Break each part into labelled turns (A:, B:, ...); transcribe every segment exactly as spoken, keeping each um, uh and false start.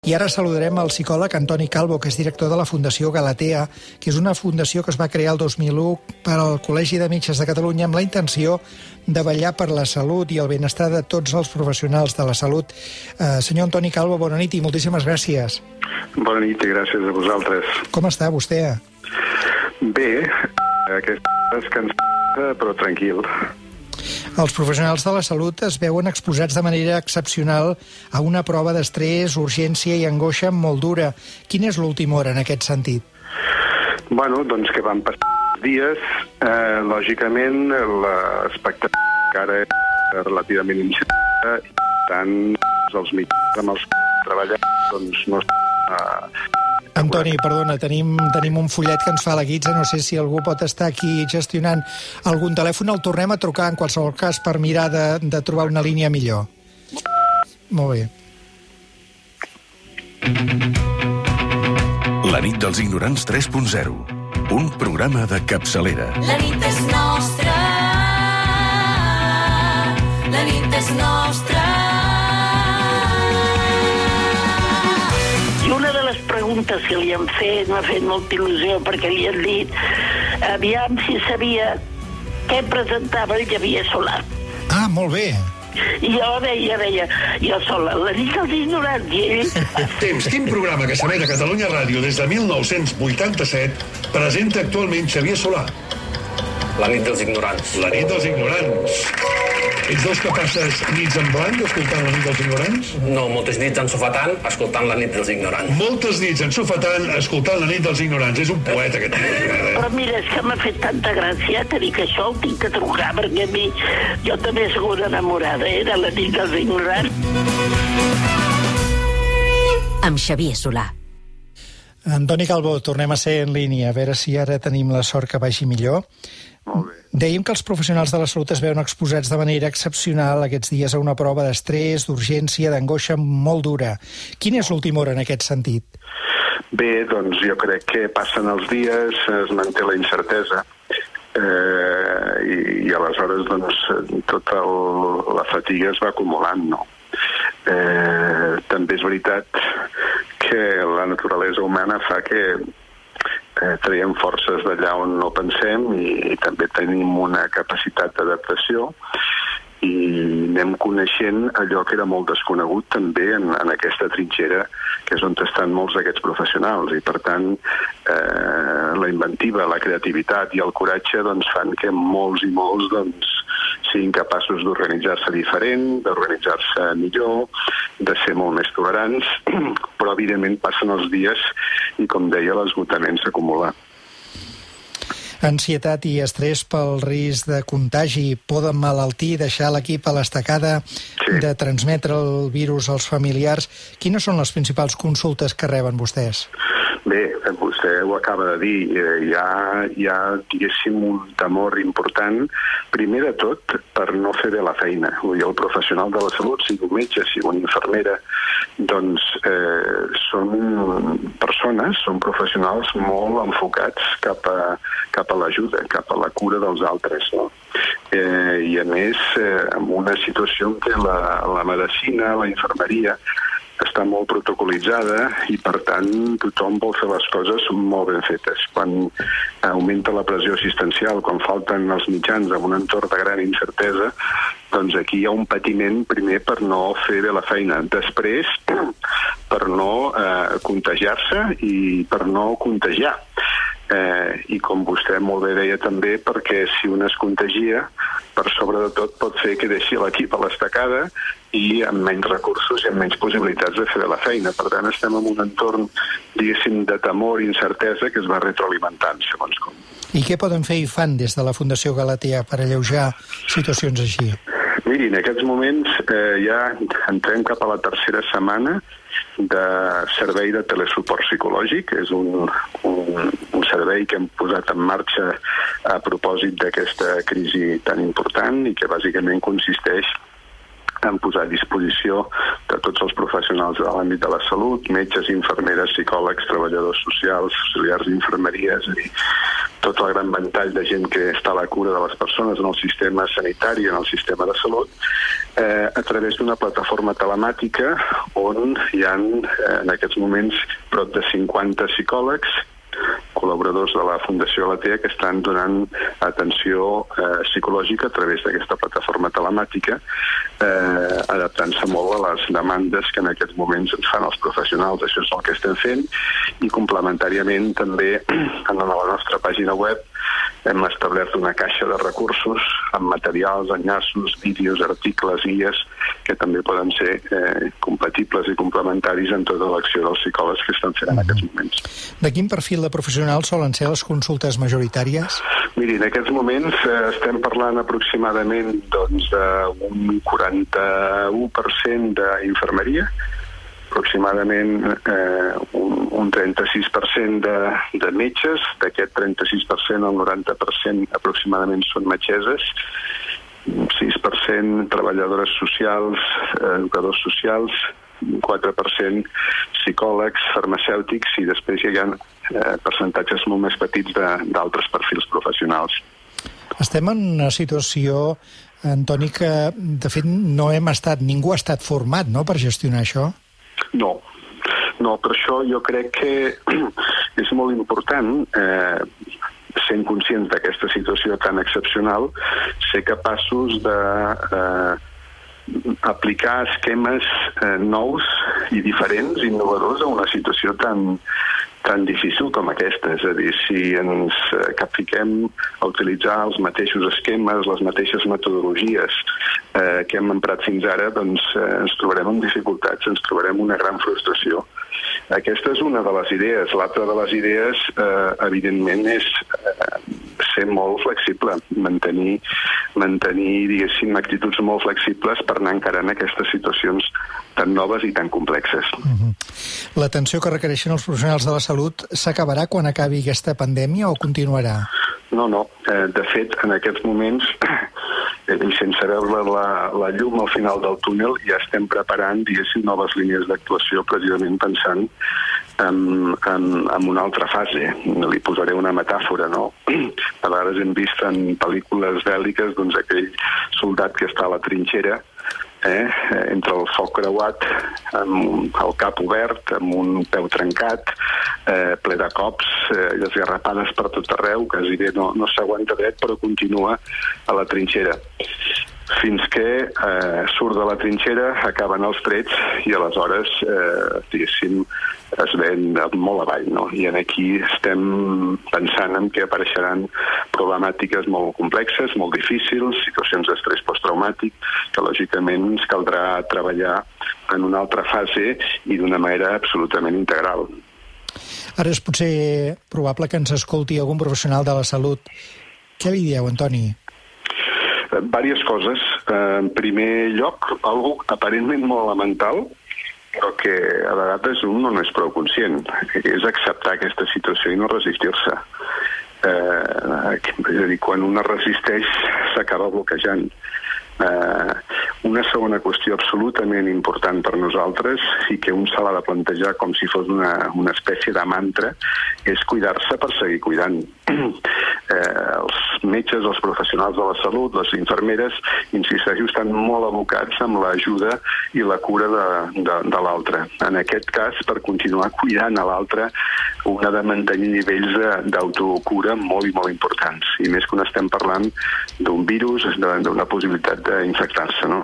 A: I ara saludarem el psicòleg Antoni Calvo, que és director de la Fundació Galatea, que és una fundació que es va crear el dos mil u per al Col·legi de Metges de Catalunya amb la intenció de vetllar per la salut i el benestar de tots els professionals de la salut. Eh, senyor Antoni Calvo, bona nit i moltíssimes gràcies.
B: Bona nit i gràcies a vosaltres.
A: Com està vostè?
B: Bé, aquesta descansada, però tranquil.
A: Els professionals de la salut es veuen exposats de manera excepcional a una prova d'estrès, urgència i angoixa molt dura. Quina és l'última hora en aquest sentit?
B: Bueno, doncs que van passar els dies. Eh, lògicament, l'expectativa encara és relativament incerta i, per tant, els mitjans amb els que treballen doncs, no estan... Eh,
A: Antoni, perdona, tenim, tenim un fullet que ens fa la guitza, no sé si algú pot estar aquí gestionant algun telèfon, el tornem a trucar en qualsevol cas per mirar de, de trobar una línia millor. Molt bé.
C: La nit dels ignorants tres punt zero, un programa de capçalera.
D: La nit és nostra, la nit és nostra.
E: Una de les preguntes que li han fet m'ha fet molta il·lusió perquè li han dit aviam si sabia què presentava el Xavier Solà.
A: Ah, molt bé.
E: I jo deia, deia, jo sola, la nit dels ignorants, i ell...
F: Temps, quin programa que s'emet a Catalunya Ràdio des de mil nou-cents vuitanta-set presenta actualment Xavier Solà?
G: La nit dels ignorants.
F: La nit dels ignorants. Ets dos que passes nits en blanc escoltant la nit dels ignorants?
G: No, moltes nits ensofatant, escoltant la nit dels ignorants.
F: Moltes nits ensofatant, escoltant la nit dels ignorants. És un poeta, aquest tio.
E: Però mira, és que m'ha fet tanta gràcia que dic això el tinc que trucar, perquè a mi jo també he sigut enamorada, eh, de la nit dels ignorants.
D: Amb Xavier Solà.
A: Antoni Calvo, tornem a ser en línia, a veure si ara tenim la sort que vagi millor.
B: Molt bé.
A: Dèiem que els professionals de la salut es veuen exposats de manera excepcional aquests dies a una prova d'estrès, d'urgència, d'angoixa molt dura. Quina és l'última hora en aquest sentit?
B: Bé, doncs jo crec que passen els dies, es manté la incertesa eh, i, i aleshores doncs, tota el, la fatiga es va acumulant, no? Eh, també és veritat que la naturalesa humana fa que eh, traiem forces d'allà on no pensem i, i també tenim una capacitat d'adaptació i anem coneixent allò que era molt desconegut també en, en aquesta trinxera que és on estan molts d'aquests professionals i per tant eh, la inventiva, la creativitat i el coratge doncs, fan que molts i molts doncs, siguin capaços d'organitzar-se diferent, d'organitzar-se millor, de ser molt més tolerants, però evidentment passen els dies i com deia l'esgotament s'acumula.
A: Ansietat i estrès pel risc de contagi, por d'emmalaltir, deixar l'equip a l'estacada, sí. De transmetre el virus als familiars. Quines són les principals consultes que reben vostès?
B: Bé, vostè ho acaba de dir, hi ha, hi ha diguéssim, un temor important, primer de tot, per no fer bé la feina. Vull dir, el professional de la salut, sigui un metge, sigui una infermera, doncs eh, són persones, són professionals molt enfocats cap a, cap a l'ajuda, cap a la cura dels altres, no? Eh, I a més, eh, en una situació en què la, la medicina, la infermeria, està molt protocolitzada i, per tant, tothom vol fer les coses molt ben fetes. Quan augmenta la pressió assistencial, quan falten els mitjans en un entorn de gran incertesa, doncs aquí hi ha un patiment primer per no fer bé la feina. Després, per no eh, contagiar-se i per no contagiar. Eh, I com vostè molt bé deia també, perquè si un es contagia, per sobre de tot pot fer que deixi l'equip a l'estacada i amb menys recursos i amb menys possibilitats de fer la feina. Per tant, estem en un entorn, diguéssim, de temor i incertesa que es va retroalimentant, segons com.
A: I què poden fer i fan des de la Fundació Galatea per alleujar situacions així?
B: Miri, en aquests moments eh, ja entrem cap a la tercera setmana de servei de telesuport psicològic. És un, un, un servei que hem posat en marxa a propòsit d'aquesta crisi tan important i que bàsicament consisteix en posar a disposició de tots els professionals de l'àmbit de la salut, metges, infermeres, psicòlegs, treballadors socials, auxiliars d'infermeria, és a dir, tot el gran ventall de gent que està a la cura de les persones en el sistema sanitari, en el sistema de salut, eh, a través d'una plataforma telemàtica on hi ha eh, en aquests moments prop de cinquanta psicòlegs, col·laboradors de la Fundació Galatea, que estan donant atenció eh, psicològica a través d'aquesta plataforma telemàtica, eh, adaptant-se molt a les demandes que en aquests moments ens fan els professionals. Això és el que estem fent, i complementàriament també en la nostra pàgina web hem establert una caixa de recursos amb materials, enllaços, vídeos, articles, guies, que també poden ser eh, compatibles i complementaris en tota l'acció dels psicòlegs que estan fent en aquests moments.
A: De quin perfil de professionals solen ser les consultes majoritàries?
B: Miri, en aquests moments eh, estem parlant aproximadament doncs, d'un quaranta-u per cent d'infermeria, aproximadament eh, un, un trenta-sis per cent de, de metges. D'aquest trenta-sis per cent, el noranta per cent aproximadament són metgesses, sis per cent treballadores socials, eh, educadors socials, quatre per cent psicòlegs, farmacèutics, i després hi ha eh, percentatges molt més petits d'altres perfils professionals.
A: Estem en una situació, Antoni, que de fet no hem estat, ningú ha estat format, no?, per gestionar això?
B: No, no, per això jo crec que és molt important, eh, sent conscients d'aquesta situació tan excepcional, ser capaços de eh, aplicar esquemes eh, nous i diferents, innovadors, a una situació tan, tan difícil com aquesta. És a dir, si ens capfiquem a utilitzar els mateixos esquemes, les mateixes metodologies eh, que hem emprat fins ara, doncs eh, ens trobarem amb dificultats, ens trobarem una gran frustració. Aquesta és una de les idees. L'altra de les idees, eh, evidentment, és eh, ser molt flexible, mantenir, mantenir, diguéssim, actituds molt flexibles per anar encarant aquestes situacions tan noves i tan complexes.
A: Uh-huh. L'atenció que requereixen els professionals de la salut s'acabarà quan acabi aquesta pandèmia o continuarà?
B: No, no. Eh, de fet, en aquests moments, eh, i sense veure la, la llum al final del túnel, ja estem preparant, diguéssim, noves línies d'actuació, precisament pensant en, en, en una altra fase. Li posaré una metàfora, no? A vegades hem vist en pel·lícules bèl·liques, doncs, aquell soldat que està a la trinxera, Eh, entre el foc creuat, amb el cap obert, amb un peu trencat, eh, ple de cops, eh, desgarrapades per tot arreu, quasi bé no, no s'aguanta dret, però continua a la trinxera. Fins que eh, surt de la trinxera, acaben els trets i aleshores, eh, diguéssim, es ven molt avall, no? I aquí estem pensant en que apareixeran problemàtiques molt complexes, molt difícils, situacions d'estrès posttraumàtic, que lògicament ens caldrà treballar en una altra fase i d'una manera absolutament integral.
A: Ara és potser probable que ens escolti algun professional de la salut. Què li dieu, Antoni?
B: Vàries coses. En primer lloc, algo aparentment molt elemental, però que a vegades un no és prou conscient, és acceptar aquesta situació i no resistir-se. Eh, és a dir, quan un es resisteix s'acaba bloquejant. Eh, una segona qüestió absolutament important per nosaltres i que un se l'ha de plantejar com si fos una, una espècie de mantra és cuidar-se per seguir cuidant. Eh, els metges, els professionals de la salut, les infermeres, insisteixo, estan molt abocats amb l'ajuda i la cura de, de, de l'altre. En aquest cas, per continuar cuidant a l'altre, un ha de mantenir nivells d'autocura molt i molt importants. I més quan estem parlant d'un virus, d'una possibilitat d'infectar-se, no?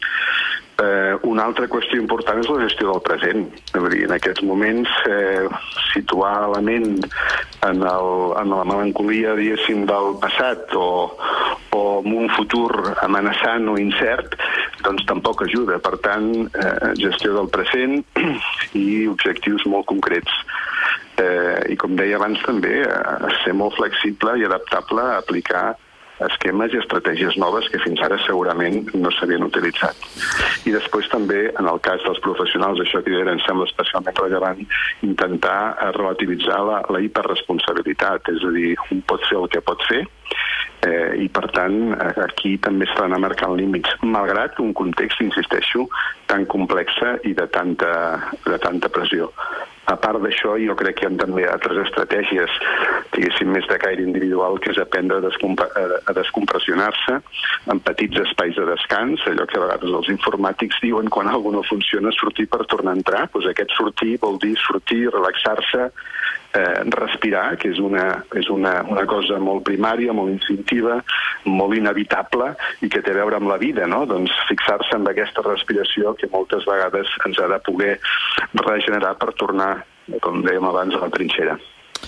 B: Eh, una altra qüestió important és la gestió del present. Dir, en aquests moments, eh, situar la ment en, el, en la melancolia, diguéssim, del passat o, o en un futur amenaçant o incert, doncs tampoc ajuda. Per tant, eh, gestió del present i objectius molt concrets. Eh, I com deia abans també, eh, ser molt flexible i adaptable a aplicar esquemes i estratègies noves que fins ara segurament no s'havien utilitzat. I després també, en el cas dels professionals, això que em sembla especialment rellevant, intentar relativitzar la, la hiperresponsabilitat, és a dir, un pot fer el que pot fer, eh, i per tant aquí també s'han d'anar marcant límits, malgrat un context, insisteixo, tan complex i de tanta, de tanta pressió. A part d'això, jo crec que hi ha també altres estratègies, diguéssim, més de caire individual, que és aprendre a, descomp a descompressionar-se en petits espais de descans, allò que a vegades els informàtics diuen quan alguna no funciona, sortir per tornar a entrar. Doncs aquest sortir vol dir sortir, relaxar-se, eh, respirar, que és, una, és una, una cosa molt primària, molt instintiva, molt inevitable i que té a veure amb la vida, no? Doncs fixar-se en aquesta respiració que moltes vegades ens ha de poder regenerar per tornar, com dèiem abans, a la trinxera.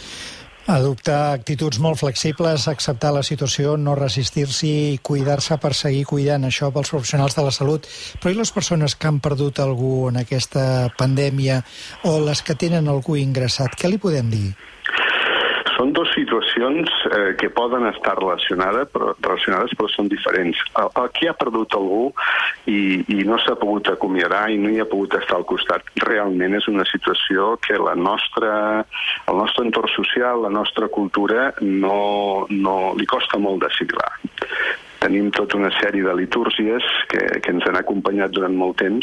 A: Adoptar actituds molt flexibles, acceptar la situació, no resistir-s'hi i cuidar-se per seguir cuidant, això pels professionals de la salut. Però i les persones que han perdut algú en aquesta pandèmia o les que tenen algú ingressat, què li podem dir?
B: Són dues situacions eh, que poden estar relacionades però, relacionades, però són diferents. El, el que ha perdut algú i, i no s'ha pogut acomiadar i no hi ha pogut estar al costat, realment és una situació que la nostra, el nostre entorn social, la nostra cultura, no, no li costa molt d'assimilar. Tenim tota una sèrie de litúrgies que, que ens han acompanyat durant molt temps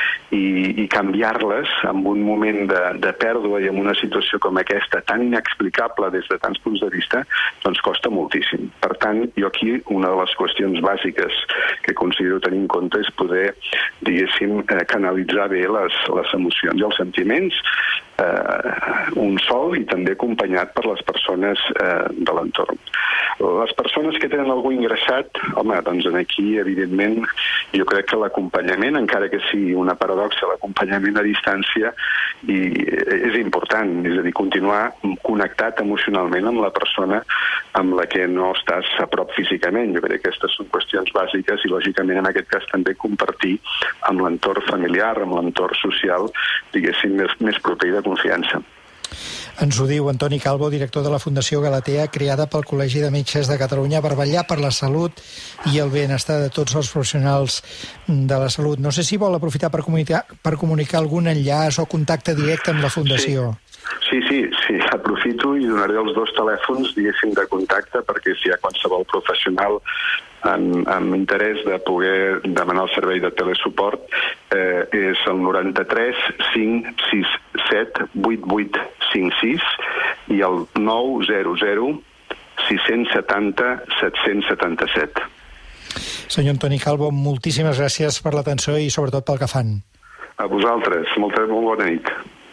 B: i, i canviar-les en un moment de, de pèrdua i en una situació com aquesta tan inexplicable des de tants punts de vista, doncs costa moltíssim. Per tant, jo aquí una de les qüestions bàsiques que considero tenir en compte és poder, diguéssim, eh, canalitzar bé les, les emocions i els sentiments, eh, un sol i també acompanyat per les persones eh, de l'entorn. Les persones que tenen algú ingressat, home, doncs aquí, evidentment, jo crec que l'acompanyament, encara que sigui una paradoxa, l'acompanyament a distància i és important, és a dir, continuar connectat emocionalment amb la persona amb la que no estàs a prop físicament. Jo crec que aquestes són qüestions bàsiques i, lògicament, en aquest cas també compartir amb l'entorn familiar, amb l'entorn social, diguéssim, més, més proper i de confiança.
A: Ens ho diu Antoni Calvo, director de la Fundació Galatea, creada pel Col·legi de Metges de Catalunya per vetllar per la salut i el benestar de tots els professionals de la salut. No sé si vol aprofitar per comunicar, per comunicar algun enllaç o contacte directe amb la Fundació.
B: Sí, sí, sí, aprofito i donaré els dos telèfons, diguéssim, de contacte, perquè si hi ha qualsevol professional amb, amb interès de poder demanar el servei de telesuport, eh, és el noranta-tres cinc sis set vuit vuit cinc sis i el nou zero zero sis setanta set setanta set.
A: Senyor Antoni Calvo, moltíssimes gràcies per l'atenció i sobretot pel que fan.
B: A vosaltres, molta, molt bona nit.